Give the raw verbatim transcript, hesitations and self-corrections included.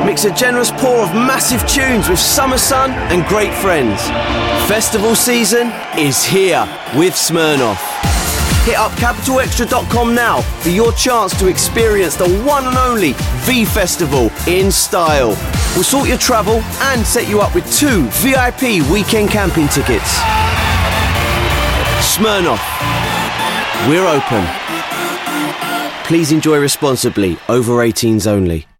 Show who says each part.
Speaker 1: Mix a generous pour of massive tunes with summer sun and great friends. Festival season is here with Smirnoff. Hit up capital extra dot com now for your chance to experience the one and only V Festival in style. We'll sort your travel and set you up with two V I P weekend camping tickets. Smirnoff. We're open. Please enjoy responsibly. Over eighteens only.